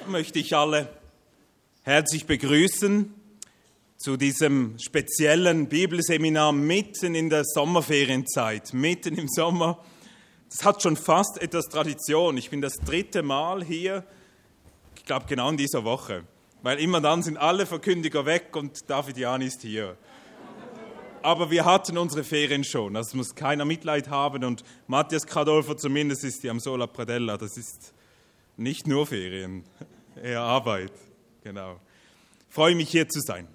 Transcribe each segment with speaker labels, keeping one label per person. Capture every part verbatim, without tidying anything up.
Speaker 1: Möchte ich alle herzlich begrüßen zu diesem speziellen Bibelseminar mitten in der Sommerferienzeit, mitten im Sommer. Das hat schon fast etwas Tradition. Ich bin das dritte Mal hier, ich glaube genau in dieser Woche, weil immer dann sind alle Verkündiger weg und David Jan ist hier. Aber wir hatten unsere Ferien schon, also muss keiner Mitleid haben und Matthias Cadolfo zumindest ist die am Sola Pradella, das ist nicht nur Ferien, eher Arbeit, genau. Ich freue mich, hier zu sein.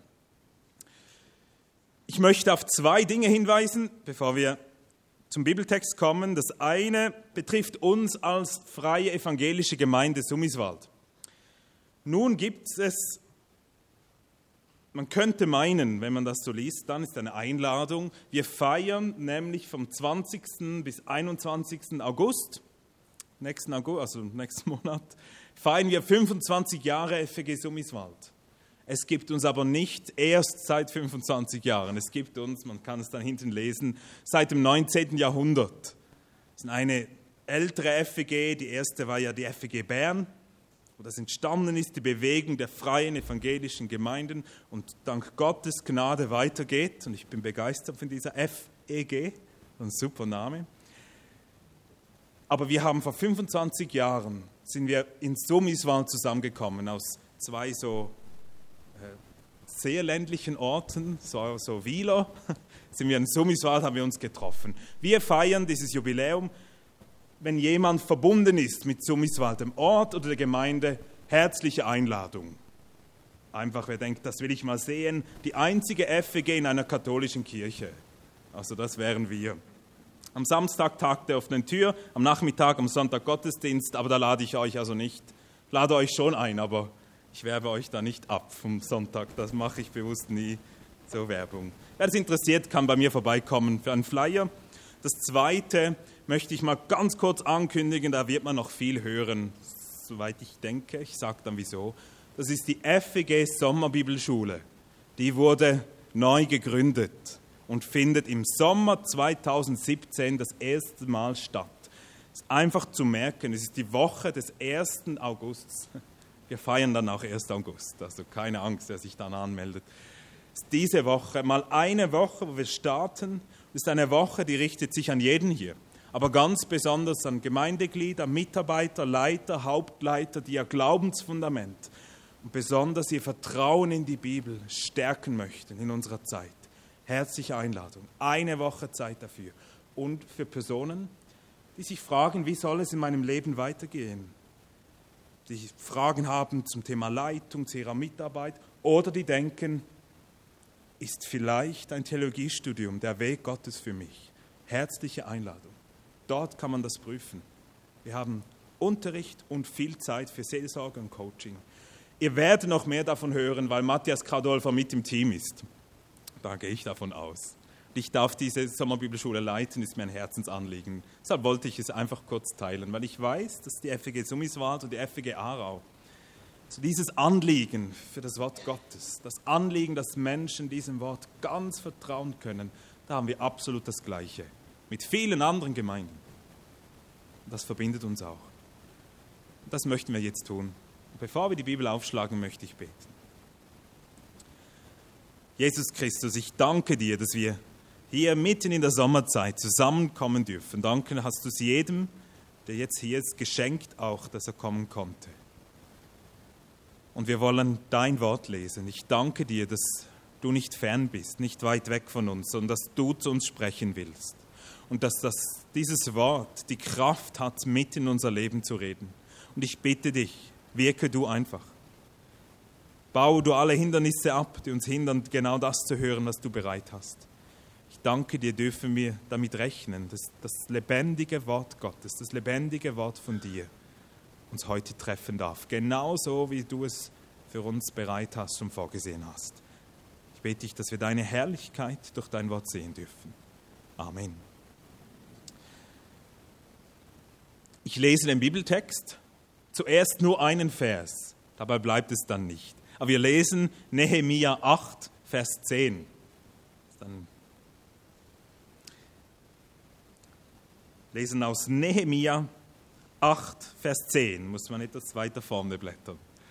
Speaker 1: Ich möchte auf zwei Dinge hinweisen, bevor wir zum Bibeltext kommen. Das eine betrifft uns als freie evangelische Gemeinde Sumiswald. Nun gibt es, man könnte meinen, wenn man das so liest, dann ist eine Einladung. Wir feiern nämlich vom zwanzigsten bis einundzwanzigsten August, nächsten August, also nächsten Monat, feiern wir fünfundzwanzig Jahre F E G Sumiswald. Es gibt uns aber nicht erst seit fünfundzwanzig Jahren. Es gibt uns, man kann es dann hinten lesen, seit dem neunzehnten Jahrhundert. Es ist eine ältere F E G, die erste war ja die F E G Bern, wo das entstanden ist, die Bewegung der freien evangelischen Gemeinden und dank Gottes Gnade weitergeht. Und ich bin begeistert von dieser F E G, ein super Name. Aber wir haben vor fünfundzwanzig Jahren, sind wir in Sumiswald zusammengekommen, aus zwei so sehr ländlichen Orten, so, so Wieler, sind wir in Sumiswald, haben wir uns getroffen. Wir feiern dieses Jubiläum, wenn jemand verbunden ist mit Sumiswald, dem Ort oder der Gemeinde, herzliche Einladung. Einfach, wer denkt, das will ich mal sehen, die einzige F E G in einer katholischen Kirche. Also das wären wir. Am Samstag tagt der offenen Tür, am Nachmittag, am Sonntag Gottesdienst, aber da lade ich euch also nicht. Ich lade euch schon ein, aber ich werbe euch da nicht ab vom Sonntag, das mache ich bewusst nie, so Werbung. Wer das interessiert, kann bei mir vorbeikommen für einen Flyer. Das Zweite möchte ich mal ganz kurz ankündigen, da wird man noch viel hören, soweit ich denke, ich sage dann wieso. Das ist die F E G Sommerbibelschule, die wurde neu gegründet und findet im Sommer zweitausendsiebzehn das erste Mal statt. Es ist einfach zu merken, es ist die Woche des ersten Augusts. Wir feiern dann auch ersten August, also keine Angst, wer sich dann anmeldet. Es ist diese Woche, mal eine Woche, wo wir starten. Es ist eine Woche, die richtet sich an jeden hier, aber ganz besonders an Gemeindeglieder, Mitarbeiter, Leiter, Hauptleiter, die ihr Glaubensfundament und besonders ihr Vertrauen in die Bibel stärken möchten in unserer Zeit. Herzliche Einladung, eine Woche Zeit dafür. Und für Personen, die sich fragen, wie soll es in meinem Leben weitergehen? Die Fragen haben zum Thema Leitung, zu ihrer Mitarbeit oder die denken, ist vielleicht ein Theologiestudium der Weg Gottes für mich? Herzliche Einladung. Dort kann man das prüfen. Wir haben Unterricht und viel Zeit für Seelsorge und Coaching. Ihr werdet noch mehr davon hören, weil Matthias Cadolfo mit im Team ist. Da gehe ich davon aus. Ich darf diese Sommerbibelschule leiten, ist mir ein Herzensanliegen. Deshalb wollte ich es einfach kurz teilen, weil ich weiß, dass die F E G Sumiswald und die F E G Aarau, also dieses Anliegen für das Wort Gottes, das Anliegen, dass Menschen diesem Wort ganz vertrauen können, da haben wir absolut das Gleiche. Mit vielen anderen Gemeinden. Das verbindet uns auch. Und das möchten wir jetzt tun. Und bevor wir die Bibel aufschlagen, möchte ich beten. Jesus Christus, ich danke dir, dass wir hier mitten in der Sommerzeit zusammenkommen dürfen. Danke, hast du es jedem, der jetzt hier ist, geschenkt auch, dass er kommen konnte. Und wir wollen dein Wort lesen. Ich danke dir, dass du nicht fern bist, nicht weit weg von uns, sondern dass du zu uns sprechen willst. Und dass das, dieses Wort die Kraft hat, mit in unser Leben zu reden. Und ich bitte dich, wirke du einfach. Baue du alle Hindernisse ab, die uns hindern, genau das zu hören, was du bereit hast. Ich danke dir, dürfen wir damit rechnen, dass das lebendige Wort Gottes, das lebendige Wort von dir uns heute treffen darf. Genauso, wie du es für uns bereit hast und vorgesehen hast. Ich bete dich, dass wir deine Herrlichkeit durch dein Wort sehen dürfen. Amen. Ich lese den Bibeltext, zuerst nur einen Vers, dabei bleibt es dann nicht. Aber wir lesen Nehemia acht, Vers zehn. Dann lesen aus Nehemia acht, Vers zehn. Muss man etwas weiter vorne blättern.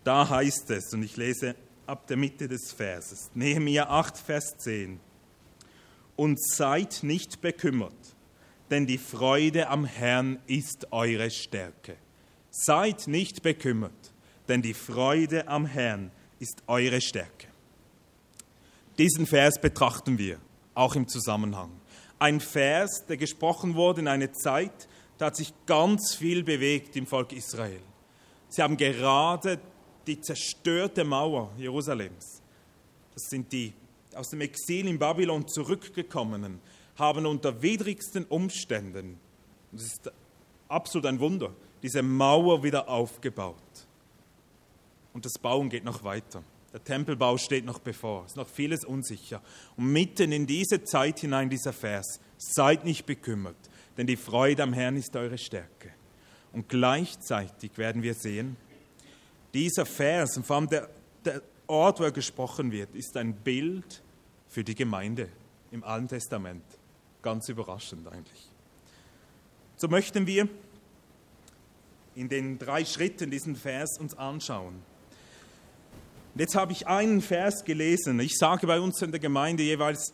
Speaker 1: Da heißt es, und ich lese ab der Mitte des Verses, Nehemia acht, Vers zehn. Und seid nicht bekümmert, denn die Freude am Herrn ist eure Stärke. Seid nicht bekümmert, denn die Freude am Herrn ist eure Stärke. Diesen Vers betrachten wir auch im Zusammenhang. Ein Vers, der gesprochen wurde in einer Zeit, da hat sich ganz viel bewegt im Volk Israel. Sie haben gerade die zerstörte Mauer Jerusalems, das sind die aus dem Exil in Babylon zurückgekommenen, haben unter widrigsten Umständen, das ist absolut ein Wunder, diese Mauer wieder aufgebaut. Und das Bauen geht noch weiter. Der Tempelbau steht noch bevor, es ist noch vieles unsicher. Und mitten in diese Zeit hinein dieser Vers, seid nicht bekümmert, denn die Freude am Herrn ist eure Stärke. Und gleichzeitig werden wir sehen, dieser Vers, und vor allem der, der Ort, wo er gesprochen wird, ist ein Bild für die Gemeinde im Alten Testament. Ganz überraschend eigentlich. So möchten wir in den drei Schritten diesen Vers uns anschauen. Und jetzt habe ich einen Vers gelesen. Ich sage bei uns in der Gemeinde jeweils,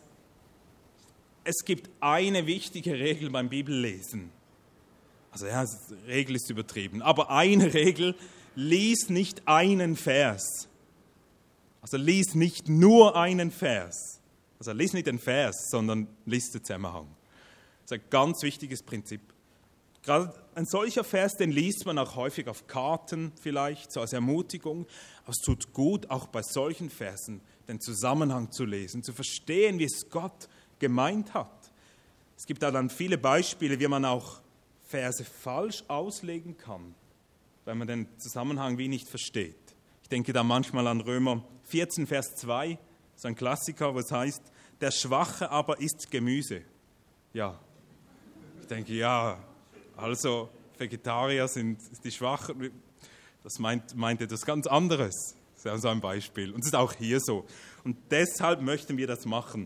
Speaker 1: es gibt eine wichtige Regel beim Bibellesen. Also ja, Regel ist übertrieben, aber eine Regel, lies nicht einen Vers. Also lies nicht nur einen Vers. Also lies nicht den Vers, sondern lies den Zusammenhang. Das ist ein ganz wichtiges Prinzip. Gerade ein solcher Vers, den liest man auch häufig auf Karten vielleicht, so als Ermutigung. Aber es tut gut, auch bei solchen Versen den Zusammenhang zu lesen, zu verstehen, wie es Gott gemeint hat. Es gibt da dann viele Beispiele, wie man auch Verse falsch auslegen kann, weil man den Zusammenhang wie nicht versteht. Ich denke da manchmal an Römer vierzehn, Vers zwei, so ein Klassiker, wo es heißt, der Schwache aber isst Gemüse. Ja, ich denke, ja, also Vegetarier sind die Schwachen, das meint, meint etwas ganz anderes. Das ist ja so ein Beispiel. Und es ist auch hier so. Und deshalb möchten wir das machen.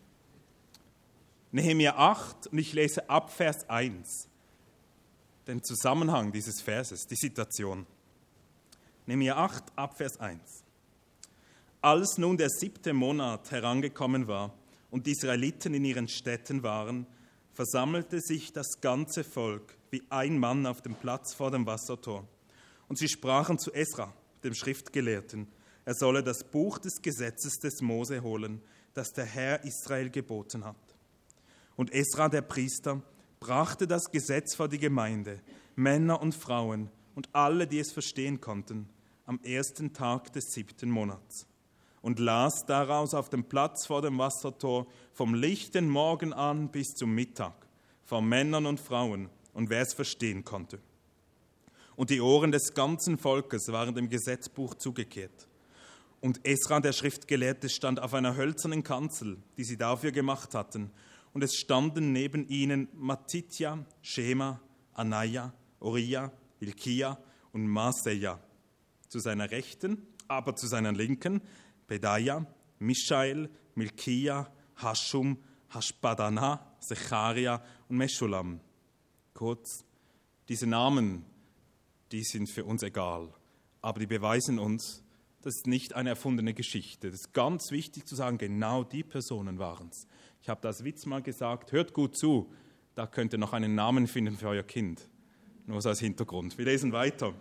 Speaker 1: Nehemia acht, und ich lese ab Vers eins, den Zusammenhang dieses Verses, die Situation. Nehemia acht, ab Vers eins. Als nun der siebte Monat herangekommen war und die Israeliten in ihren Städten waren, versammelte sich das ganze Volk wie ein Mann auf dem Platz vor dem Wassertor. Und sie sprachen zu Esra, dem Schriftgelehrten, er solle das Buch des Gesetzes des Mose holen, das der Herr Israel geboten hat. Und Esra, der Priester, brachte das Gesetz vor die Gemeinde, Männer und Frauen und alle, die es verstehen konnten, am ersten Tag des siebten Monats. Und las daraus auf dem Platz vor dem Wassertor vom lichten Morgen an bis zum Mittag, vor Männern und Frauen und wer es verstehen konnte. Und die Ohren des ganzen Volkes waren dem Gesetzbuch zugekehrt. Und Esra, der Schriftgelehrte, stand auf einer hölzernen Kanzel, die sie dafür gemacht hatten. Und es standen neben ihnen Mattitja, Schema, Anaja, Uriah, Hilkia und Maaseia. Zu seiner Rechten, aber zu seiner Linken, Pedaja, Mischael, Milkia, Hashum, Hashbadana, Secharia und Meschulam. Kurz, diese Namen, die sind für uns egal, aber die beweisen uns, das ist nicht eine erfundene Geschichte. Das ist ganz wichtig zu sagen, genau die Personen waren es. Ich habe das Witz mal gesagt, hört gut zu, da könnt ihr noch einen Namen finden für euer Kind. Nur so als Hintergrund. Wir lesen weiter.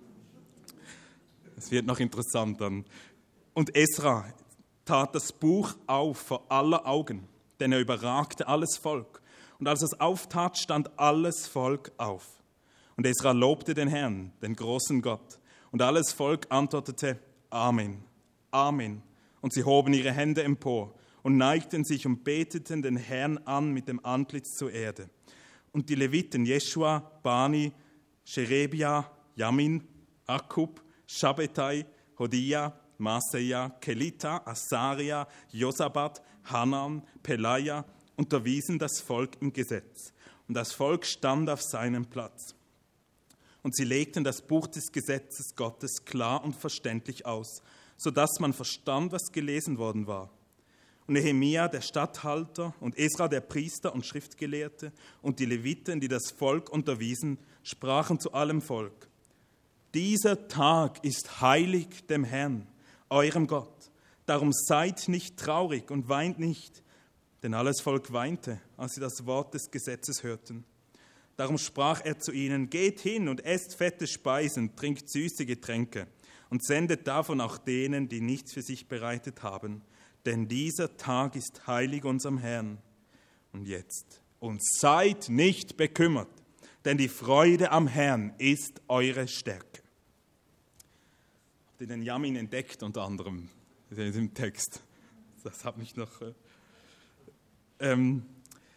Speaker 1: Es wird noch interessant dann. Und Esra tat das Buch auf vor aller Augen, denn er überragte alles Volk. Und als er es auftat, stand alles Volk auf. Und Esra lobte den Herrn, den großen Gott. Und alles Volk antwortete, Amen, Amen. Und sie hoben ihre Hände empor und neigten sich und beteten den Herrn an mit dem Antlitz zur Erde. Und die Leviten Jeschua, Bani, Sherebia, Jamin, Akkub, Schabbetai, Hodia, Maaseia, Kelita, Asaria, Josabat, Hanan, Pelaja unterwiesen das Volk im Gesetz. Und das Volk stand auf seinem Platz. Und sie legten das Buch des Gesetzes Gottes klar und verständlich aus, sodass man verstand, was gelesen worden war. Und Nehemia, der Statthalter, und Esra, der Priester und Schriftgelehrte, und die Leviten, die das Volk unterwiesen, sprachen zu allem Volk: Dieser Tag ist heilig dem Herrn, eurem Gott. Darum seid nicht traurig und weint nicht, denn alles Volk weinte, als sie das Wort des Gesetzes hörten. Darum sprach er zu ihnen, geht hin und esst fette Speisen, trinkt süße Getränke und sendet davon auch denen, die nichts für sich bereitet haben. Denn dieser Tag ist heilig unserem Herrn. Und jetzt, und seid nicht bekümmert, denn die Freude am Herrn ist eure Stärke. Habt ihr den Jamin entdeckt unter anderem im Text? Das hat mich noch... Äh, ähm,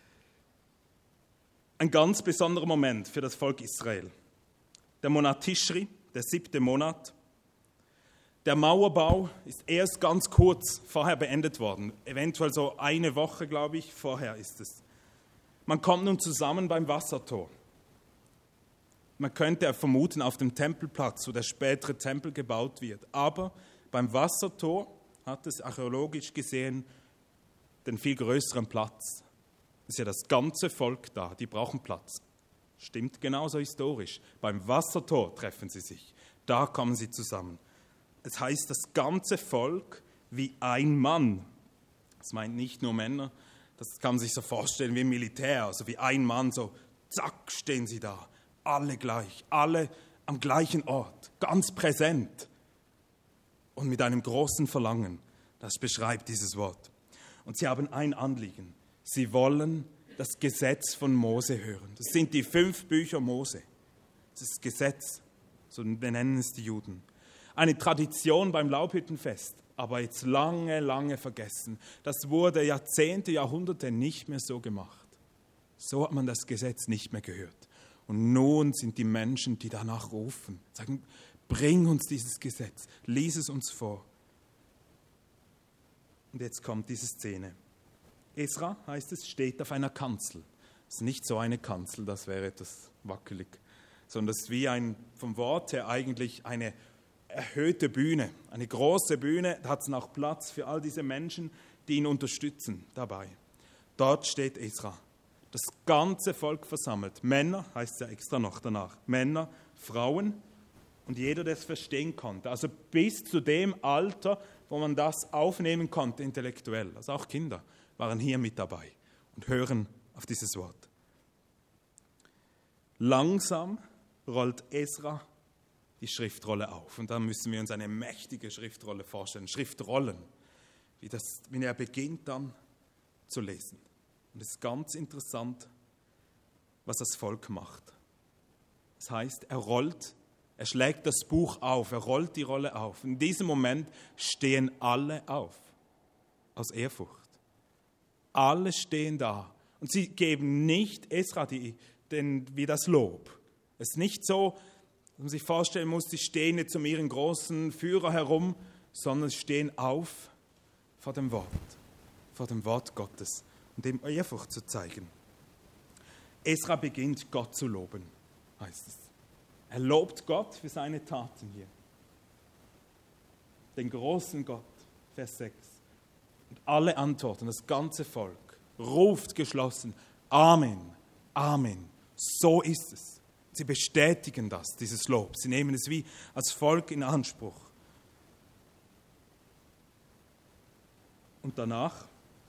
Speaker 1: ein ganz besonderer Moment für das Volk Israel. Der Monat Tischri, der siebte Monat. Der Mauerbau ist erst ganz kurz vorher beendet worden. Eventuell so eine Woche, glaube ich, vorher ist es. Man kommt nun zusammen beim Wassertor. Man könnte vermuten auf dem Tempelplatz, wo der spätere Tempel gebaut wird. Aber beim Wassertor hat es archäologisch gesehen den viel größeren Platz. Das ist ja das ganze Volk da, die brauchen Platz. Stimmt genauso historisch. Beim Wassertor treffen sie sich, da kommen sie zusammen. Das heißt, das ganze Volk wie ein Mann. Das meint nicht nur Männer, das kann man sich so vorstellen wie im Militär, also wie ein Mann, so zack, stehen sie da, alle gleich, alle am gleichen Ort, ganz präsent und mit einem großen Verlangen. Das beschreibt dieses Wort. Und sie haben ein Anliegen. Sie wollen das Gesetz von Mose hören. Das sind die fünf Bücher Mose. Das ist das Gesetz, so benennen es die Juden. Eine Tradition beim Laubhüttenfest, aber jetzt lange, lange vergessen. Das wurde Jahrzehnte, Jahrhunderte nicht mehr so gemacht. So hat man das Gesetz nicht mehr gehört. Und nun sind die Menschen, die danach rufen, sagen, bring uns dieses Gesetz, lies es uns vor. Und jetzt kommt diese Szene. Esra, heißt es, steht auf einer Kanzel. Es ist nicht so eine Kanzel, das wäre etwas wackelig, sondern es ist wie ein, vom Wort her eigentlich eine erhöhte Bühne, eine große Bühne, da hat es auch Platz für all diese Menschen, die ihn unterstützen dabei. Dort steht Esra, das ganze Volk versammelt, Männer, heißt es ja extra noch danach, Männer, Frauen und jeder, der es verstehen konnte, also bis zu dem Alter, wo man das aufnehmen konnte intellektuell, also auch Kinder waren hier mit dabei und hören auf dieses Wort. Langsam rollt Esra die Schriftrolle auf. Und da müssen wir uns eine mächtige Schriftrolle vorstellen, Schriftrollen, wie, das, wie er beginnt dann zu lesen. Und es ist ganz interessant, was das Volk macht. Das heißt, er rollt, er schlägt das Buch auf, er rollt die Rolle auf. In diesem Moment stehen alle auf, aus Ehrfurcht. Alle stehen da und sie geben nicht Esra die, den, wie das Lob. Es ist nicht so, dass man sich vorstellen muss, sie stehen jetzt um ihren großen Führer herum, sondern stehen auf vor dem Wort, vor dem Wort Gottes und dem Ehrfurcht zu zeigen. Esra beginnt, Gott zu loben, heißt es. Er lobt Gott für seine Taten hier. Den großen Gott, Vers sechs. Und alle antworten, das ganze Volk ruft geschlossen, Amen, Amen, so ist es. Sie bestätigen das, dieses Lob. Sie nehmen es wie als Volk in Anspruch. Und danach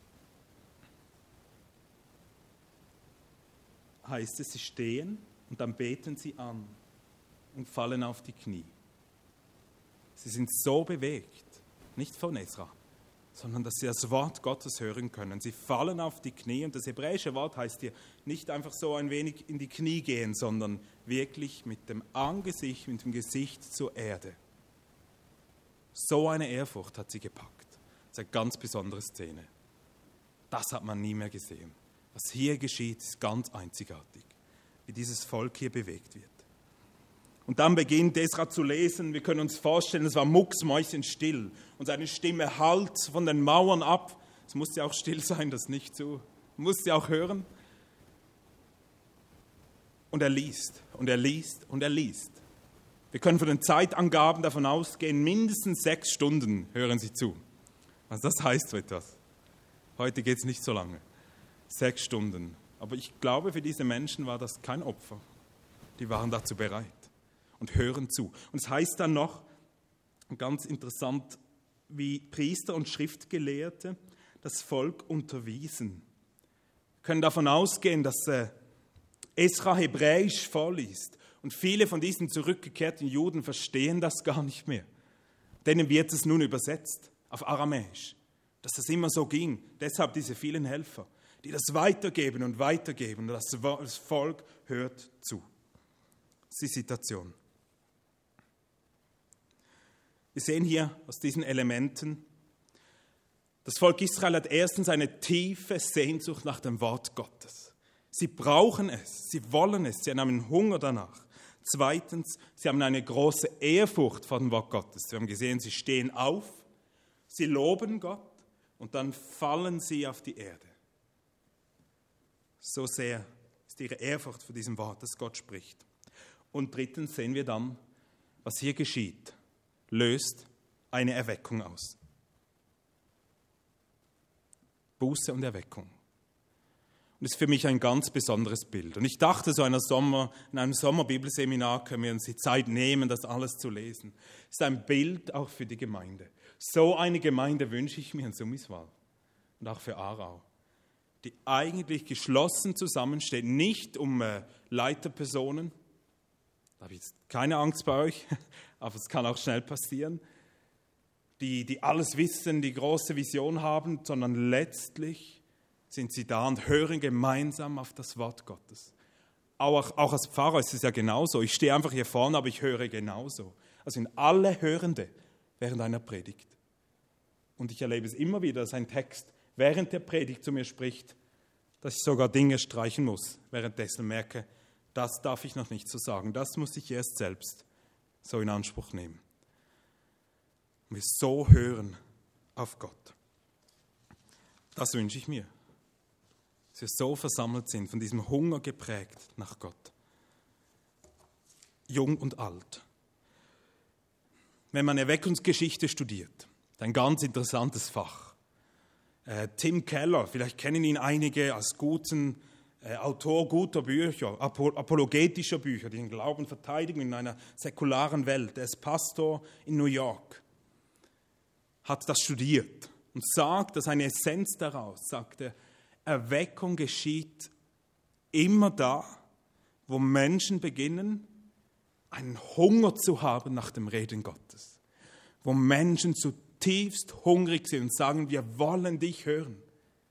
Speaker 1: heißt es, sie stehen und dann beten sie an und fallen auf die Knie. Sie sind so bewegt, nicht von Esra, sondern dass sie das Wort Gottes hören können. Sie fallen auf die Knie und das hebräische Wort heißt hier nicht einfach so ein wenig in die Knie gehen, sondern wirklich mit dem Angesicht, mit dem Gesicht zur Erde. So eine Ehrfurcht hat sie gepackt. Das ist eine ganz besondere Szene. Das hat man nie mehr gesehen. Was hier geschieht, ist ganz einzigartig, wie dieses Volk hier bewegt wird. Und dann beginnt Esra zu lesen. Wir können uns vorstellen, es war mucksmäuschenstill. Und seine Stimme hallt von den Mauern ab. Es musste auch still sein, das nicht so. Man musste auch hören. Und er liest, und er liest, und er liest. Wir können von den Zeitangaben davon ausgehen, mindestens sechs Stunden hören Sie zu. Also das heißt so etwas. Heute geht es nicht so lange. Sechs Stunden. Aber ich glaube, für diese Menschen war das kein Opfer. Die waren dazu bereit. und hören zu. Und es heißt dann noch, ganz interessant, wie Priester und Schriftgelehrte das Volk unterwiesen. Wir können davon ausgehen, dass äh, Esra Hebräisch vorliest und viele von diesen zurückgekehrten Juden verstehen das gar nicht mehr. Denen wird es nun übersetzt auf Aramäisch, dass das immer so ging. Deshalb diese vielen Helfer, die das weitergeben und weitergeben und das Volk hört zu. Das ist die Situation. Wir sehen hier aus diesen Elementen, das Volk Israel hat erstens eine tiefe Sehnsucht nach dem Wort Gottes. Sie brauchen es, sie wollen es, sie haben einen Hunger danach. Zweitens, sie haben eine große Ehrfurcht vor dem Wort Gottes. Wir haben gesehen, sie stehen auf, sie loben Gott und dann fallen sie auf die Erde. So sehr ist ihre Ehrfurcht vor diesem Wort, das Gott spricht. Und drittens sehen wir dann, was hier geschieht, löst eine Erweckung aus. Buße und Erweckung. Und das ist für mich ein ganz besonderes Bild. Und ich dachte, so einer Sommer, in einem Sommerbibelseminar können wir uns die Zeit nehmen, das alles zu lesen. Es ist ein Bild auch für die Gemeinde. So eine Gemeinde wünsche ich mir in Summiswald und auch für Aarau, die eigentlich geschlossen zusammensteht, nicht um äh, Leiterpersonen. Da habe ich jetzt keine Angst bei euch, aber es kann auch schnell passieren. Die, die alles wissen, die große Vision haben, sondern letztlich sind sie da und hören gemeinsam auf das Wort Gottes. Auch, auch als Pfarrer ist es ja genauso. Ich stehe einfach hier vorne, aber ich höre genauso. Also sind alle Hörende während einer Predigt. Und ich erlebe es immer wieder, dass ein Text während der Predigt zu mir spricht, dass ich sogar Dinge streichen muss, währenddessen merke, das darf ich noch nicht so sagen. Das muss ich erst selbst so in Anspruch nehmen. Und wir so hören auf Gott. Das wünsche ich mir. Dass wir so versammelt sind, von diesem Hunger geprägt nach Gott. Jung und alt. Wenn man Erweckungsgeschichte studiert, ein ganz interessantes Fach. Äh, Tim Keller, vielleicht kennen ihn einige als guten äh, Autor guter Bücher, apologetischer Bücher, die den Glauben verteidigen in einer säkularen Welt. Er ist Pastor in New York, hat das studiert und sagt, dass eine Essenz daraus, sagt er, Erweckung geschieht immer da, wo Menschen beginnen, einen Hunger zu haben nach dem Reden Gottes. Wo Menschen zutiefst hungrig sind und sagen, wir wollen dich hören.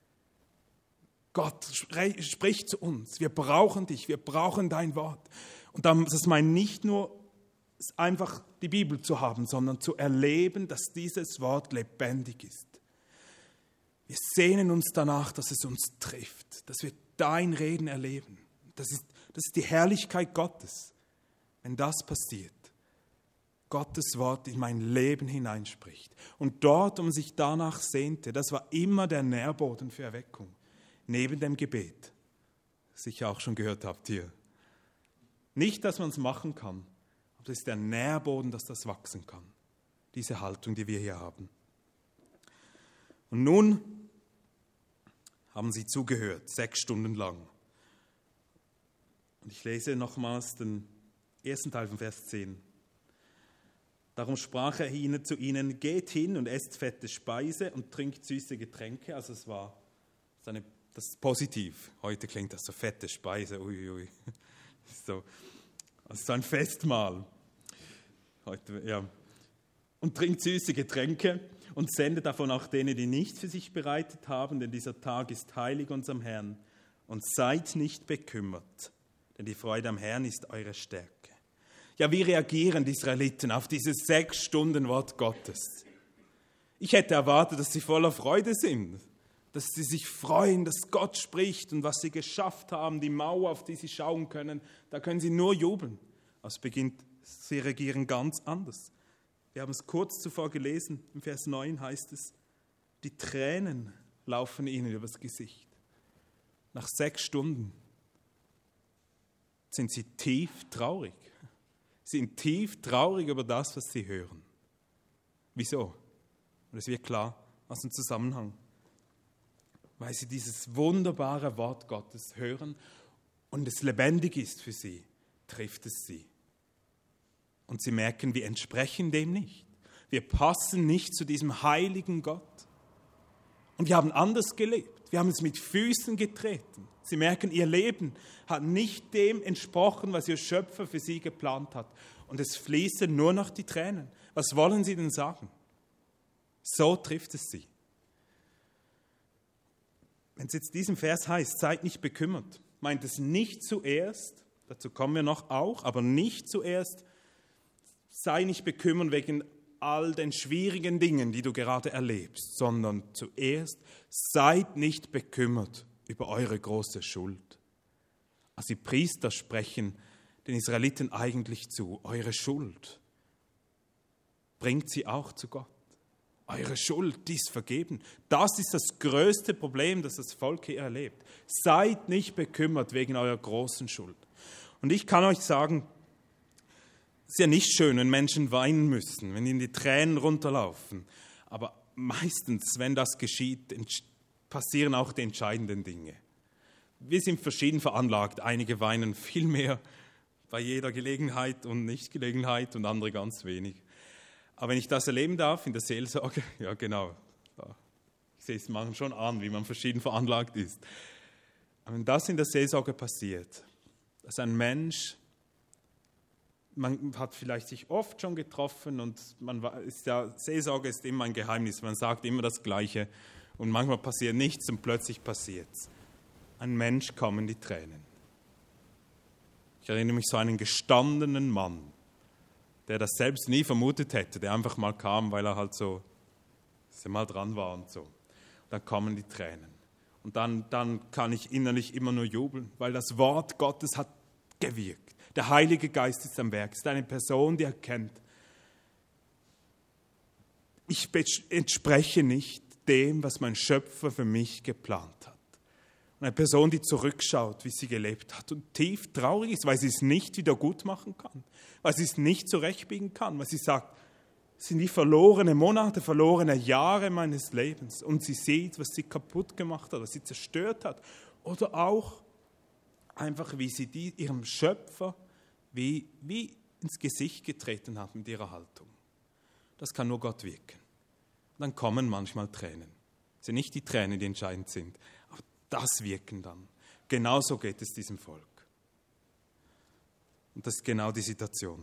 Speaker 1: Gott spricht zu uns, wir brauchen dich, wir brauchen dein Wort. Und das meint nicht nur einfach die Bibel zu haben, sondern zu erleben, dass dieses Wort lebendig ist. Wir sehnen uns danach, dass es uns trifft, dass wir dein Reden erleben. Das ist, das ist die Herrlichkeit Gottes, wenn das passiert. Gottes Wort in mein Leben hineinspricht. Und dort, wo man sich danach sehnte, das war immer der Nährboden für Erweckung. Neben dem Gebet, das ich auch schon gehört habt hier. Nicht, dass man es machen kann, aber das ist der Nährboden, dass das wachsen kann. Diese Haltung, die wir hier haben. Und nun haben sie zugehört, sechs Stunden lang. Und ich lese nochmals den ersten Teil von Vers zehn. Darum sprach er ihnen zu ihnen, geht hin und esst fette Speise und trinkt süße Getränke. Also es war seine, das ist positiv. Heute klingt das so fette Speise, ui, ui. So, also so ein Festmahl. Heute, ja. Und trinkt süße Getränke und sendet davon auch denen, die nicht für sich bereitet haben, denn dieser Tag ist heilig unserem Herrn. Und seid nicht bekümmert, denn die Freude am Herrn ist eure Stärke. Ja, wie reagieren die Israeliten auf dieses sechs Stunden Wort Gottes? Ich hätte erwartet, dass sie voller Freude sind, dass sie sich freuen, dass Gott spricht und was sie geschafft haben, die Mauer, auf die sie schauen können, da können sie nur jubeln. Es beginnt, sie reagieren ganz anders. Wir haben es kurz zuvor gelesen, im Vers neun heißt es, die Tränen laufen ihnen übers Gesicht. Nach sechs Stunden sind sie tief traurig. Sie sind tief traurig über das, was sie hören. Wieso? Und es wird klar aus dem Zusammenhang. Weil sie dieses wunderbare Wort Gottes hören und es lebendig ist für sie, trifft es sie. Und sie merken, wir entsprechen dem nicht. Wir passen nicht zu diesem heiligen Gott. Und wir haben anders gelebt. Wir haben es mit Füßen getreten. Sie merken, ihr Leben hat nicht dem entsprochen, was ihr Schöpfer für sie geplant hat. Und es fließen nur noch die Tränen. Was wollen sie denn sagen? So trifft es sie. Wenn es jetzt diesem Vers heißt, seid nicht bekümmert, meint es nicht zuerst, dazu kommen wir noch auch, aber nicht zuerst, sei nicht bekümmert wegen all den schwierigen Dingen, die du gerade erlebst, sondern zuerst seid nicht bekümmert über eure große Schuld. Also die Priester sprechen den Israeliten eigentlich zu, eure Schuld, bringt sie auch zu Gott. Eure Schuld, die ist vergeben. Das ist das größte Problem, das das Volk hier erlebt. Seid nicht bekümmert wegen eurer großen Schuld. Und ich kann euch sagen, es ist ja nicht schön, wenn Menschen weinen müssen, wenn ihnen die Tränen runterlaufen. Aber meistens, wenn das geschieht, passieren auch die entscheidenden Dinge. Wir sind verschieden veranlagt. Einige weinen viel mehr bei jeder Gelegenheit und Nicht-Gelegenheit und andere ganz wenig. Aber wenn ich das erleben darf in der Seelsorge, ja genau, ich sehe es manchmal schon an, wie man verschieden veranlagt ist. Aber wenn das in der Seelsorge passiert, dass ein Mensch, man hat vielleicht sich oft schon getroffen und man ist ja, Seelsorge ist immer ein Geheimnis, man sagt immer das Gleiche und manchmal passiert nichts und plötzlich passiert es. Ein Mensch kommen die Tränen. Ich erinnere mich so an einen gestandenen Mann, der das selbst nie vermutet hätte, der einfach mal kam, weil er halt so, dass er mal dran war und so. Und dann kommen die Tränen. Und dann, dann kann ich innerlich immer nur jubeln, weil das Wort Gottes hat gewirkt. Der Heilige Geist ist am Werk. Es ist eine Person, die erkennt, ich entspreche nicht dem, was mein Schöpfer für mich geplant hat. Und eine Person, die zurückschaut, wie sie gelebt hat und tief traurig ist, weil sie es nicht wieder gut machen kann, weil sie es nicht zurechtbiegen kann, weil sie sagt, es sind wie verlorene Monate, verlorene Jahre meines Lebens. Und sie sieht, was sie kaputt gemacht hat, was sie zerstört hat. Oder auch einfach, wie sie die, ihrem Schöpfer wie, wie ins Gesicht getreten hat mit ihrer Haltung. Das kann nur Gott wirken. Und dann kommen manchmal Tränen. Es sind nicht die Tränen, die entscheidend sind, aber das Wirken dann. Genauso geht es diesem Volk. Und das ist genau die Situation.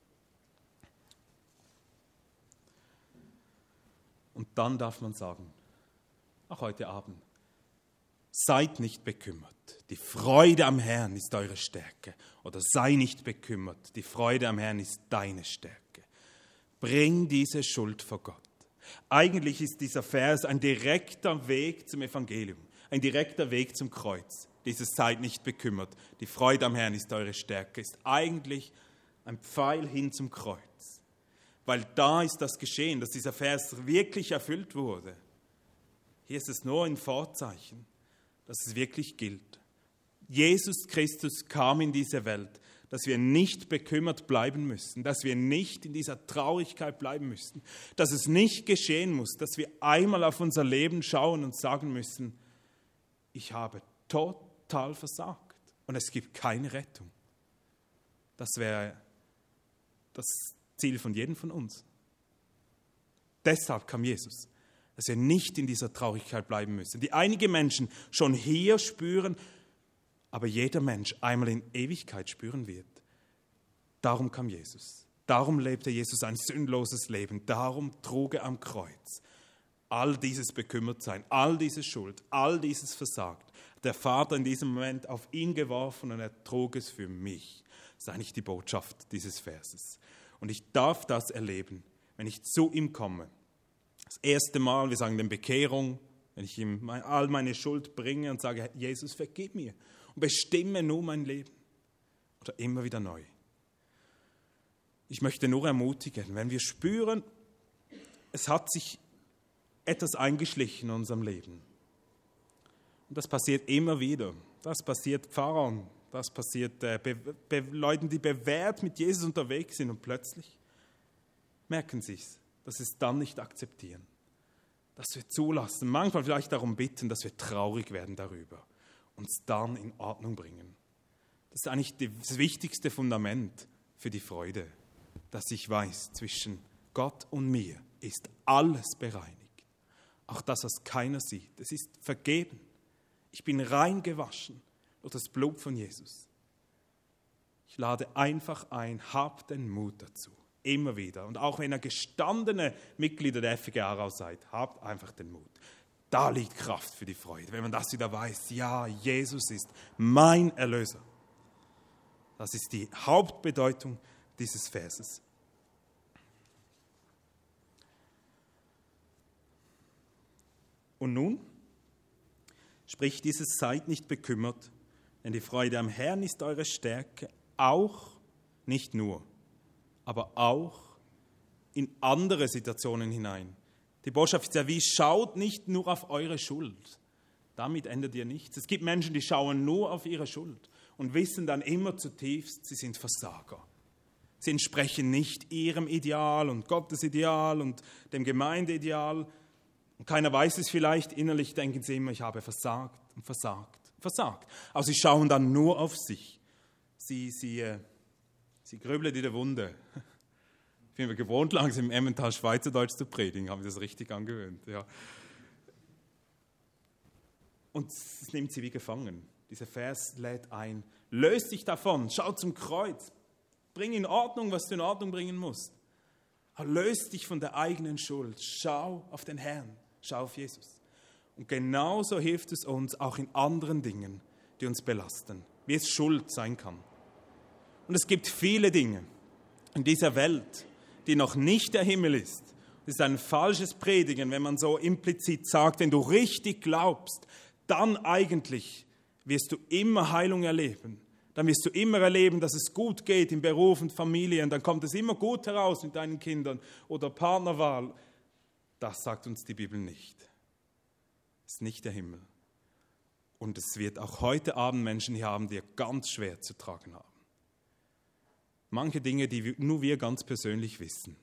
Speaker 1: Und dann darf man sagen, auch heute Abend, seid nicht bekümmert. Die Freude am Herrn ist eure Stärke. Oder sei nicht bekümmert. Die Freude am Herrn ist deine Stärke. Bring diese Schuld vor Gott. Eigentlich ist dieser Vers ein direkter Weg zum Evangelium. Ein direkter Weg zum Kreuz. Dieses seid nicht bekümmert. Die Freude am Herrn ist eure Stärke. Ist eigentlich ein Pfeil hin zum Kreuz. Weil da ist das geschehen, dass dieser Vers wirklich erfüllt wurde. Hier ist es nur ein Vorzeichen, dass es wirklich gilt. Jesus Christus kam in diese Welt, dass wir nicht bekümmert bleiben müssen, dass wir nicht in dieser Traurigkeit bleiben müssen, dass es nicht geschehen muss, dass wir einmal auf unser Leben schauen und sagen müssen, ich habe total versagt und es gibt keine Rettung. Das wäre das Ziel von jedem von uns. Deshalb kam Jesus, dass wir nicht in dieser Traurigkeit bleiben müssen, die einige Menschen schon hier spüren, aber jeder Mensch einmal in Ewigkeit spüren wird. Darum kam Jesus. Darum lebte Jesus ein sündloses Leben. Darum trug er am Kreuz all dieses Bekümmertsein, all diese Schuld, all dieses Versagt. Der Vater in diesem Moment auf ihn geworfen und er trug es für mich. Das ist eigentlich die Botschaft dieses Verses. Und ich darf das erleben, wenn ich zu ihm komme. Das erste Mal, wir sagen den Bekehrung, wenn ich ihm all meine Schuld bringe und sage, Jesus, vergib mir und bestimme nun mein Leben. Oder immer wieder neu. Ich möchte nur ermutigen, wenn wir spüren, es hat sich etwas eingeschlichen in unserem Leben. Und das passiert immer wieder. Das passiert Pfarrern, das passiert äh, be- be- Leuten, die bewährt mit Jesus unterwegs sind und plötzlich merken sie es, dass sie es dann nicht akzeptieren. Dass wir zulassen, manchmal vielleicht darum bitten, dass wir traurig werden darüber, uns dann in Ordnung bringen. Das ist eigentlich das wichtigste Fundament für die Freude. dass ich weiß, zwischen Gott und mir ist alles bereinigt. Auch das, was keiner sieht. Es ist vergeben. Ich bin rein gewaschen durch das Blut von Jesus. Ich lade einfach ein, habt den Mut dazu. Immer wieder. Und auch wenn ihr gestandene Mitglieder der F G A raus seid, habt einfach den Mut. Da liegt Kraft für die Freude, wenn man das wieder weiß. Ja, Jesus ist mein Erlöser. Das ist die Hauptbedeutung dieses Verses. Und nun spricht dieses: Seid nicht bekümmert, denn die Freude am Herrn ist eure Stärke, auch, nicht nur, aber auch in andere Situationen hinein. Die Botschaft ist ja wie: Schaut nicht nur auf eure Schuld. Damit ändert ihr nichts. Es gibt Menschen, die schauen nur auf ihre Schuld und wissen dann immer zutiefst, sie sind Versager. Sie entsprechen nicht ihrem Ideal und Gottes Ideal und dem Gemeindeideal. Und keiner weiß es vielleicht, innerlich denken sie immer, ich habe versagt und versagt, versagt. Aber sie schauen dann nur auf sich. Sie, sie, äh, sie grübeln in der Wunde. Ich bin mir gewohnt, langsam im Emmental Schweizerdeutsch zu predigen, habe ich das richtig angewöhnt. Ja. Und es nimmt sie wie gefangen. Dieser Vers lädt ein, löst dich davon, schau zum Kreuz, bring in Ordnung, was du in Ordnung bringen musst. Löst dich von der eigenen Schuld, schau auf den Herrn, schau auf Jesus. Und genauso hilft es uns auch in anderen Dingen, die uns belasten, wie es Schuld sein kann. Und es gibt viele Dinge in dieser Welt, die noch nicht der Himmel ist. Es ist ein falsches Predigen, wenn man so implizit sagt, wenn du richtig glaubst, dann eigentlich wirst du immer Heilung erleben. Dann wirst du immer erleben, dass es gut geht im Beruf und Familie. Und dann kommt es immer gut heraus mit deinen Kindern oder Partnerwahl. Das sagt uns die Bibel nicht. Das ist nicht der Himmel. Und es wird auch heute Abend Menschen hier haben, die ganz schwer zu tragen haben. Manche Dinge, die nur wir ganz persönlich wissen.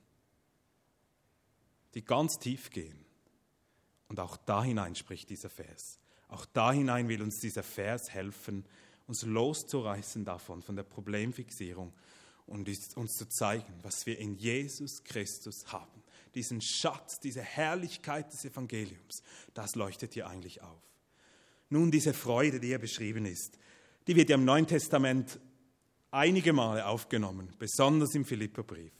Speaker 1: Die ganz tief gehen. Und auch da hinein spricht dieser Vers. Auch da hinein will uns dieser Vers helfen, uns loszureißen davon, von der Problemfixierung und uns zu zeigen, was wir in Jesus Christus haben. Diesen Schatz, diese Herrlichkeit des Evangeliums, das leuchtet hier eigentlich auf. Nun, diese Freude, die hier beschrieben ist, die wird ja im Neuen Testament einige Male aufgenommen, besonders im Philipperbrief.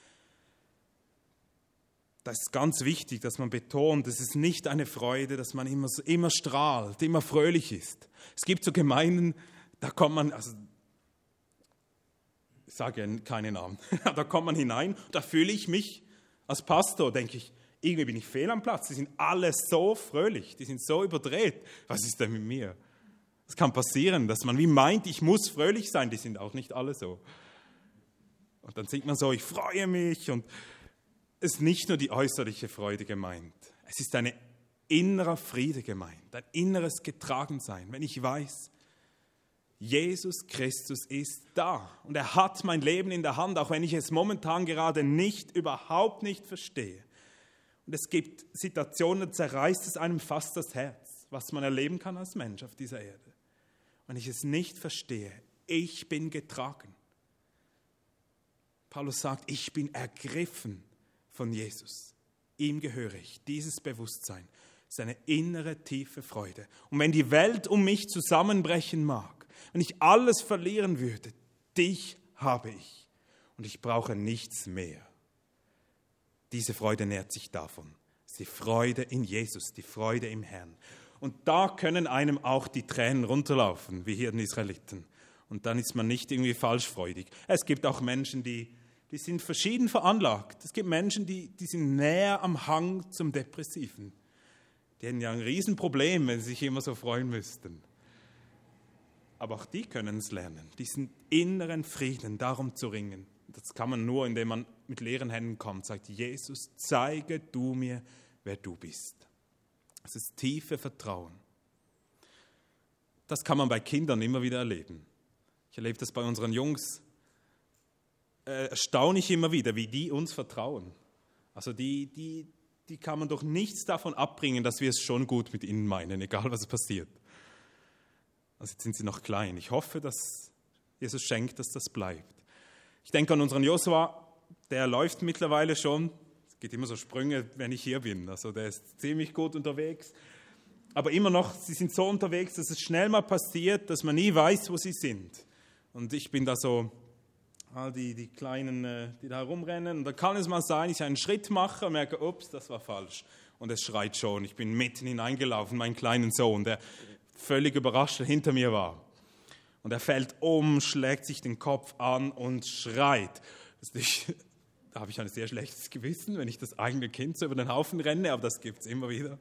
Speaker 1: Das ist ganz wichtig, dass man betont, es ist nicht eine Freude, dass man immer, immer strahlt, immer fröhlich ist. Es gibt so Gemeinden, da kommt man, also ich sage ja keine Namen, da kommt man hinein, da fühle ich mich als Pastor, denke ich, irgendwie bin ich fehl am Platz. Die sind alle so fröhlich, die sind so überdreht. Was ist denn mit mir? Es kann passieren, dass man wie meint, ich muss fröhlich sein, die sind auch nicht alle so. Und dann singt man so, ich freue mich, und es ist nicht nur die äußerliche Freude gemeint, es ist ein innerer Friede gemeint, ein inneres Getragensein, wenn ich weiß, Jesus Christus ist da und er hat mein Leben in der Hand, auch wenn ich es momentan gerade nicht, überhaupt nicht verstehe. Und es gibt Situationen, da zerreißt es einem fast das Herz, was man erleben kann als Mensch auf dieser Erde. Wenn ich es nicht verstehe, ich bin getragen. Paulus sagt, ich bin ergriffen von Jesus. Ihm gehöre ich. Dieses Bewusstsein ist eine innere, tiefe Freude. Und wenn die Welt um mich zusammenbrechen mag, wenn ich alles verlieren würde, dich habe ich. Und ich brauche nichts mehr. Diese Freude nährt sich davon. Es ist die Freude in Jesus, die Freude im Herrn. Und da können einem auch die Tränen runterlaufen, wie hier den Israeliten. Und dann ist man nicht irgendwie falschfreudig. Es gibt auch Menschen, die, die sind verschieden veranlagt. Es gibt Menschen, die, die sind näher am Hang zum Depressiven. Die hätten ja ein Riesenproblem, wenn sie sich immer so freuen müssten. Aber auch die können es lernen, diesen inneren Frieden darum zu ringen. Das kann man nur, indem man mit leeren Händen kommt, sagt, Jesus, zeige du mir, wer du bist. Das ist tiefe Vertrauen. Das kann man bei Kindern immer wieder erleben. Ich erlebe das bei unseren Jungs. Äh, erstaune ich immer wieder, wie die uns vertrauen. Also die, die, die kann man doch nichts davon abbringen, dass wir es schon gut mit ihnen meinen, egal was passiert. Also jetzt sind sie noch klein. Ich hoffe, dass Jesus schenkt, dass das bleibt. Ich denke an unseren Josua, der läuft mittlerweile schon. Es geht immer so Sprünge, wenn ich hier bin. Also der ist ziemlich gut unterwegs. Aber immer noch, sie sind so unterwegs, dass es schnell mal passiert, dass man nie weiß, wo sie sind. Und ich bin da so, all die, die Kleinen, die da herumrennen. Und da kann es mal sein, ich einen Schritt mache und merke, ups, das war falsch. Und es schreit schon. Ich bin mitten hineingelaufen, meinen kleinen Sohn, der völlig überrascht hinter mir war. Und er fällt um, schlägt sich den Kopf an und schreit. Ich, da habe ich ein sehr schlechtes Gewissen, wenn ich das eigene Kind so über den Haufen renne, aber das gibt es immer wieder.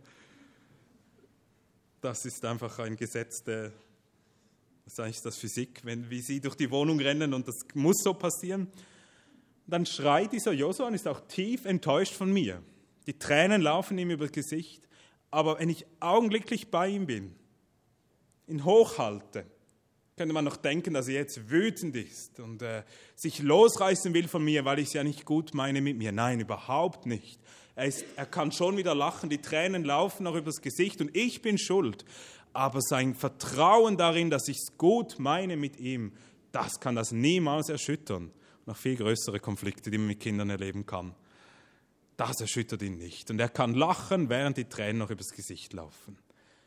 Speaker 1: Das ist einfach ein Gesetz der, das ist eigentlich das Physik, wenn, wie sie durch die Wohnung rennen und das muss so passieren. Dann schreit dieser Josua und ist auch tief enttäuscht von mir. Die Tränen laufen ihm über das Gesicht, aber wenn ich augenblicklich bei ihm bin, ihn hochhalte, könnte man noch denken, dass er jetzt wütend ist und äh, sich losreißen will von mir, weil ich es ja nicht gut meine mit mir. Nein, überhaupt nicht. Er, ist, er kann schon wieder lachen, die Tränen laufen noch übers Gesicht und ich bin schuld. Aber sein Vertrauen darin, dass ich es gut meine mit ihm, das kann das niemals erschüttern. Noch viel größere Konflikte, die man mit Kindern erleben kann. Das erschüttert ihn nicht. Und er kann lachen, während die Tränen noch übers Gesicht laufen.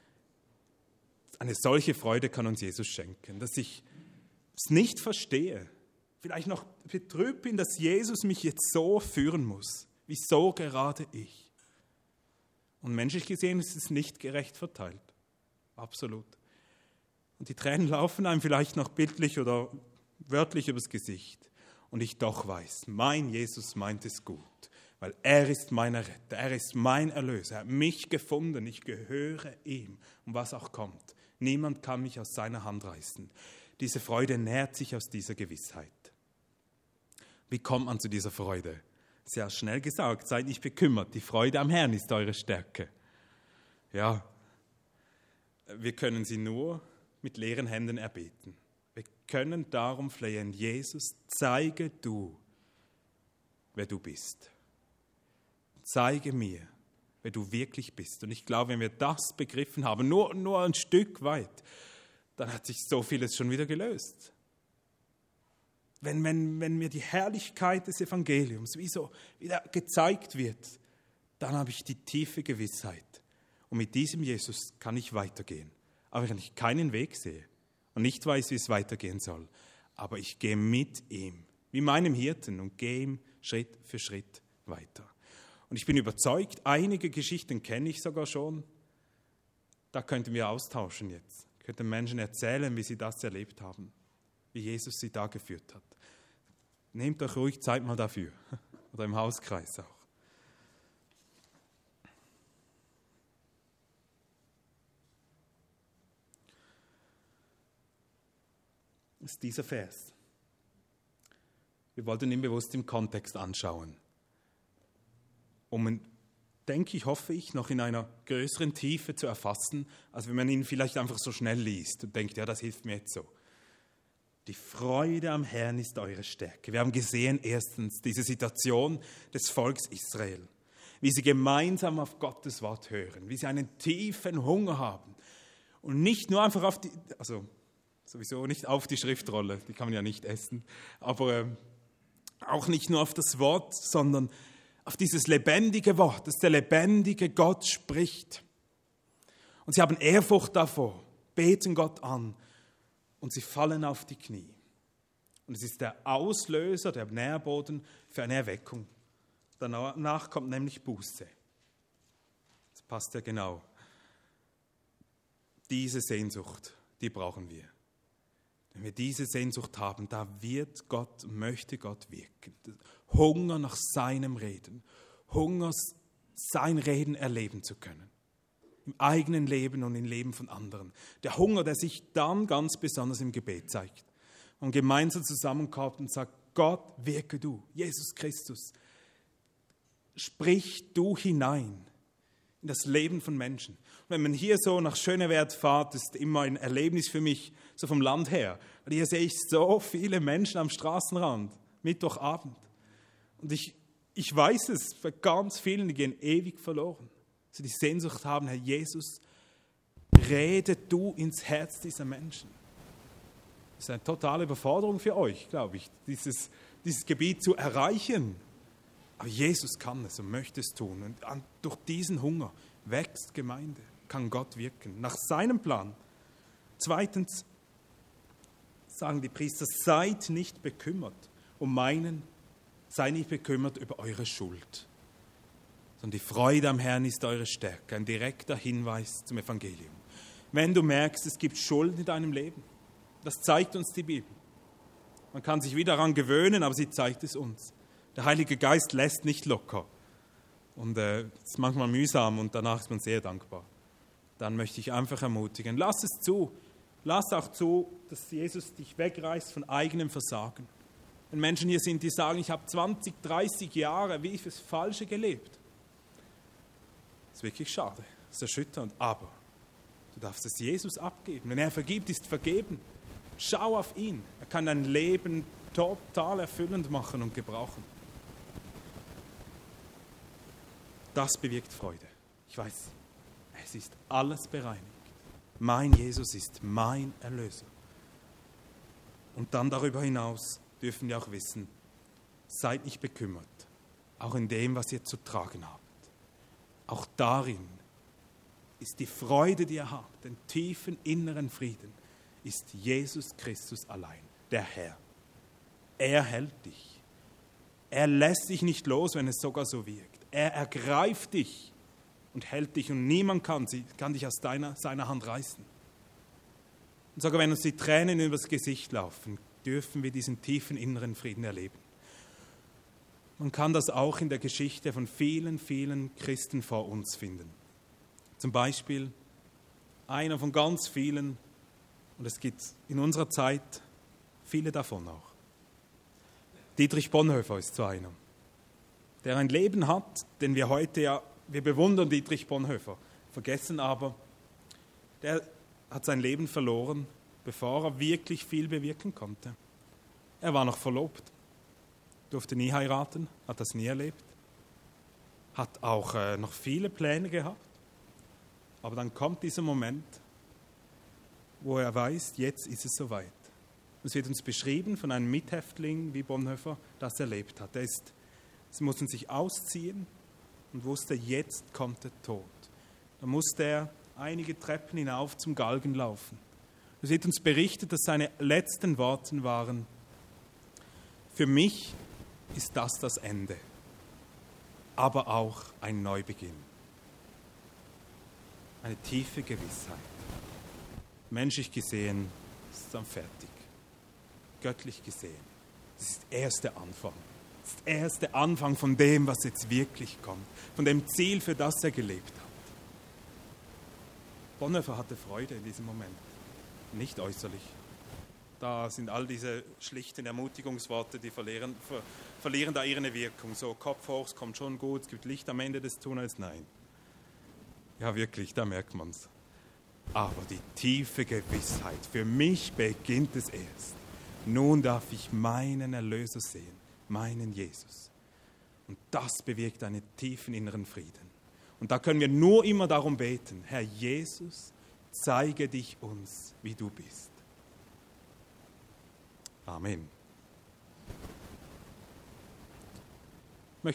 Speaker 1: Eine solche Freude kann uns Jesus schenken, dass ich es nicht verstehe. Vielleicht noch betrübt bin, dass Jesus mich jetzt so führen muss. Wieso gerade ich? Und menschlich gesehen ist es nicht gerecht verteilt. Absolut. Und die Tränen laufen einem vielleicht noch bildlich oder wörtlich übers Gesicht. Und ich doch weiß, mein Jesus meint es gut, weil er ist mein Retter, er ist mein Erlöser, er hat mich gefunden, ich gehöre ihm. Und was auch kommt, niemand kann mich aus seiner Hand reißen. Diese Freude nährt sich aus dieser Gewissheit. Wie kommt man zu dieser Freude? Sehr schnell gesagt, seid nicht bekümmert, die Freude am Herrn ist eure Stärke. Ja, wir können sie nur mit leeren Händen erbeten. Wir können darum flehen, Jesus, zeige du, wer du bist. Zeige mir, wer du wirklich bist. Und ich glaube, wenn wir das begriffen haben, nur, nur ein Stück weit, dann hat sich so vieles schon wieder gelöst. Wenn, wenn, wenn mir die Herrlichkeit des Evangeliums wie so wieder gezeigt wird, dann habe ich die tiefe Gewissheit. Und mit diesem Jesus kann ich weitergehen. Aber wenn ich keinen Weg sehe und nicht weiß, wie es weitergehen soll, aber ich gehe mit ihm, wie meinem Hirten, und gehe ihm Schritt für Schritt weiter. Und ich bin überzeugt, einige Geschichten kenne ich sogar schon. Da könnten wir austauschen jetzt. Könnten Menschen erzählen, wie sie das erlebt haben, wie Jesus sie da geführt hat. Nehmt euch ruhig Zeit mal dafür. Oder im Hauskreis auch. Das ist dieser Vers. Wir wollten ihn bewusst im Kontext anschauen. Um, denke ich, hoffe ich, noch in einer größeren Tiefe zu erfassen, als wenn man ihn vielleicht einfach so schnell liest und denkt, ja, das hilft mir jetzt so. Die Freude am Herrn ist eure Stärke. Wir haben gesehen, erstens, diese Situation des Volks Israel, wie sie gemeinsam auf Gottes Wort hören, wie sie einen tiefen Hunger haben und nicht nur einfach auf die, also sowieso nicht auf die Schriftrolle, die kann man ja nicht essen, aber äh, auch nicht nur auf das Wort, sondern auf dieses lebendige Wort, das der lebendige Gott spricht. Und sie haben Ehrfurcht davor, beten Gott an und sie fallen auf die Knie. Und es ist der Auslöser, der Nährboden für eine Erweckung. Danach kommt nämlich Buße. Das passt ja genau. Diese Sehnsucht, die brauchen wir. Wenn wir diese Sehnsucht haben, da wird Gott, möchte Gott wirken. Hunger nach seinem Reden. Hunger, sein Reden erleben zu können. Im eigenen Leben und im Leben von anderen. Der Hunger, der sich dann ganz besonders im Gebet zeigt. Und gemeinsam zusammenkommt und sagt, Gott, wirke du, Jesus Christus. Sprich du hinein in das Leben von Menschen. Und wenn man hier so nach Schönewert fährt, ist immer ein Erlebnis für mich, so vom Land her. Weil hier sehe ich so viele Menschen am Straßenrand, Mittwochabend. Und ich, ich weiß es, bei ganz vielen, die gehen ewig verloren. Sie die Sehnsucht haben, Herr Jesus, rede du ins Herz dieser Menschen. Das ist eine totale Überforderung für euch, glaube ich, dieses, dieses Gebiet zu erreichen. Aber Jesus kann es und möchte es tun. Und an, durch diesen Hunger wächst Gemeinde, kann Gott wirken, nach seinem Plan. Zweitens sagen die Priester, seid nicht bekümmert um meinen, sei nicht bekümmert über eure Schuld. Sondern die Freude am Herrn ist eure Stärke, ein direkter Hinweis zum Evangelium. Wenn du merkst, es gibt Schuld in deinem Leben, das zeigt uns die Bibel. Man kann sich wieder daran gewöhnen, aber sie zeigt es uns. Der Heilige Geist lässt nicht locker. Und es äh, ist manchmal mühsam und danach ist man sehr dankbar. Dann möchte ich einfach ermutigen, lass es zu. Lass auch zu, dass Jesus dich wegreißt von eigenem Versagen. Wenn Menschen hier sind, die sagen, ich habe zwanzig, dreißig Jahre wie fürs Falsche gelebt. Das ist wirklich schade, das ist erschütternd. Aber du darfst es Jesus abgeben. Wenn er vergibt, ist vergeben. Schau auf ihn. Er kann dein Leben total erfüllend machen und gebrauchen. Das bewirkt Freude. Ich weiß, es ist alles bereinigt. Mein Jesus ist mein Erlöser. Und dann darüber hinaus dürfen wir auch wissen, seid nicht bekümmert, auch in dem, was ihr zu tragen habt. Auch darin ist die Freude, die ihr habt, den tiefen inneren Frieden, ist Jesus Christus allein, der Herr. Er hält dich. Er lässt dich nicht los, wenn es sogar so wirkt. Er ergreift dich und hält dich und niemand kann, sie, kann dich aus deiner, seiner Hand reißen. Und sogar wenn uns die Tränen übers Gesicht laufen, dürfen wir diesen tiefen inneren Frieden erleben. Man kann das auch in der Geschichte von vielen, vielen Christen vor uns finden. Zum Beispiel einer von ganz vielen, und es gibt in unserer Zeit viele davon auch. Dietrich Bonhoeffer ist so einer, der ein Leben hat, den wir heute ja, wir bewundern Dietrich Bonhoeffer, vergessen aber, der hat sein Leben verloren, bevor er wirklich viel bewirken konnte. Er war noch verlobt, durfte nie heiraten, hat das nie erlebt, hat auch äh, noch viele Pläne gehabt, aber dann kommt dieser Moment, wo er weiß, jetzt ist es soweit. Es wird uns beschrieben von einem Mithäftling wie Bonhoeffer, das erlebt hat. Er ist, sie mussten sich ausziehen und wusste, jetzt kommt der Tod. Da musste er einige Treppen hinauf zum Galgen laufen. Es wird uns berichtet, dass seine letzten Worte waren: Für mich ist das das Ende, aber auch ein Neubeginn. Eine tiefe Gewissheit. Menschlich gesehen ist es dann fertig. Göttlich gesehen, das ist der erste Anfang. Das ist der erste Anfang von dem, was jetzt wirklich kommt. Von dem Ziel, für das er gelebt hat. Bonhoeffer hatte Freude in diesem Moment. Nicht äußerlich. Da sind all diese schlichten Ermutigungsworte, die verlieren, ver, verlieren da ihre Wirkung. So, Kopf hoch, es kommt schon gut, es gibt Licht am Ende des Tunnels. Nein. Ja, wirklich, da merkt man es. Aber die tiefe Gewissheit, für mich beginnt es erst. Nun darf ich meinen Erlöser sehen, meinen Jesus. Und das bewirkt einen tiefen inneren Frieden. Und da können wir nur immer darum beten: Herr Jesus, zeige dich uns, wie du bist. Amen.